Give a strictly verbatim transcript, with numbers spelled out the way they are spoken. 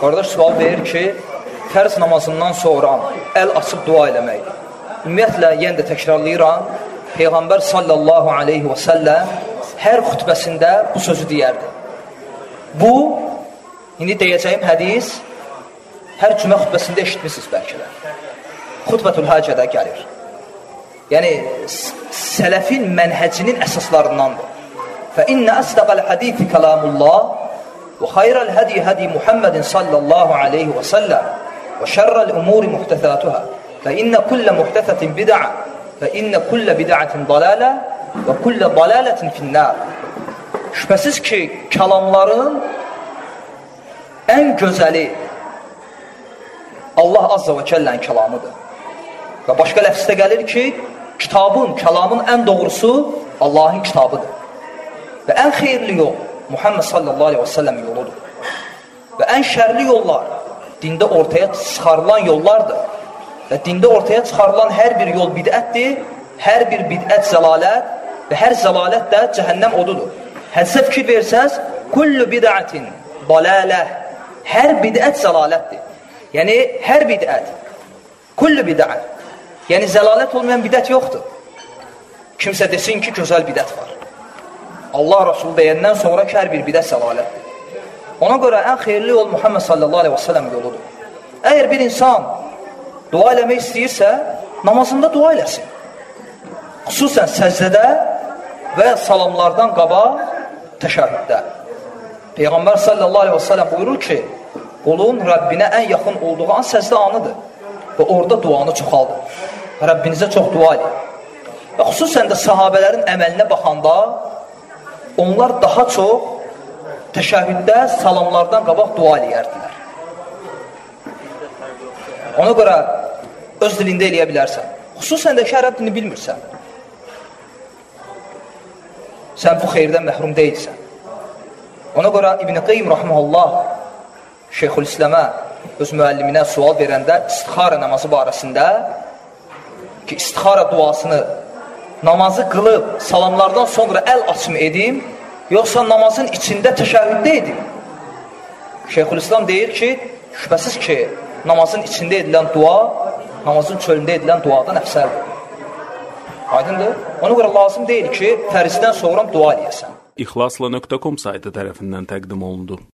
Qardaş sual verir ki, fərz namazından sonra əl açıb dua eləmək. Ümumiyyətlə, yenə də təkrarlayıram, Peyğəmbər sallallahu aleyhi və səlləm hər xütbəsində bu sözü deyərdi. Bu, indi deyəcəyim hədis, hər cümə xütbəsində eşitmişsiniz bəlkə də. Xütbətül həcədə gəlir. Yəni, sələfin mənhəcinin əsaslarındandır. فَإِنَّ أَسْتَقَ الْحَدِيثِ كَلَامُ اللّٰهِ وَخَيْرَ الْهَدِي هَدِي مُحَمَّدٍ صَلَّى اللّٰهُ عَلَيْهِ وَسَلَّمَ وَشَرَّ الْأُمُورِ مُحْتَثَاتُهَا فَإِنَّ كُلَّ مُحْتَثَةٍ بِدْعَةٍ فَإِنَّ كُلَّ بِدْعَةٍ ضَلَالَةٍ وَكُلَّ ضَلَالَةٍ فِي النَّارِ. Şübhəsiz ki, kəlamların ən gözəli Allah Azza və Kəllənin kəlamıdır. Və başqa ləfsdə gəlir ki, kitabın, kəlamın ən doğrusu Allahın kitabıdır. Və ən xeyirli yol Muhammed sallallahu aleyhi və səlləm yoludur. Və ən şərli yollar dində ortaya çıxarılan yollardır. Və dində ortaya çıxarılan hər bir yol bidətdir, hər bir bidət zəlalət və hər zəlalət də cəhənnəm odudur. Hədisə fikir versəz, kullu bidətin dalaləh, hər bidət zəlalətdir. Yəni, hər bidət, kullu bidət, yəni zəlalət olmayan bidət yoxdur. Kimsə desin ki, gözəl bidət var. Allah Rasulü deyəndən sonra ki, hər bir bidət zəlalətdir. Ona görə ən xeyirli yol Muhammed sallallahu aleyhi və səlləm yoludur. Əgər bir insan dua eləmək istəyirsə, namazında dua eləsin. Xüsusən səcdədə və salamlardan qabaq təşəhhüddə. Peyğəmbər sallallahu aleyhi və səlləm buyurur ki, qulun Rəbbinə ən yaxın olduğu an səcdə anıdır və orada duanı çoxaldır. Rəbbinizə çox dua edin. Və xüsusən də sahabələrin əməlinə baxanda onlar daha çox təşəhhüddə salamlardan qabaq dua eləyərdilər. Ona görə öz dilində eləyə bilərsən. Xüsusən də ki, ərəb dilini bilmirsən. Sən bu xeyirdən məhrum deyilsən. Ona görə İbn-i Qeym rahiməhullah Şeyxülisləmə öz müəlliminə sual verəndə istixara namazı barəsində ki, istixara duasını namazı qılıb salamlardan sonra əl açımı edim, yoxsa namazın içində təşəhhüddə edim? Şeyxülislam deyir ki, şübhəsiz ki, namazın içində edilən dua, namazın çölündə edilən duadan əfsəldir. Aydındır? Ona görə lazım deyil ki, fərizdən sonra dua eləyəsən. İxlasla nöqtə com saytı tərəfindən təqdim olundu.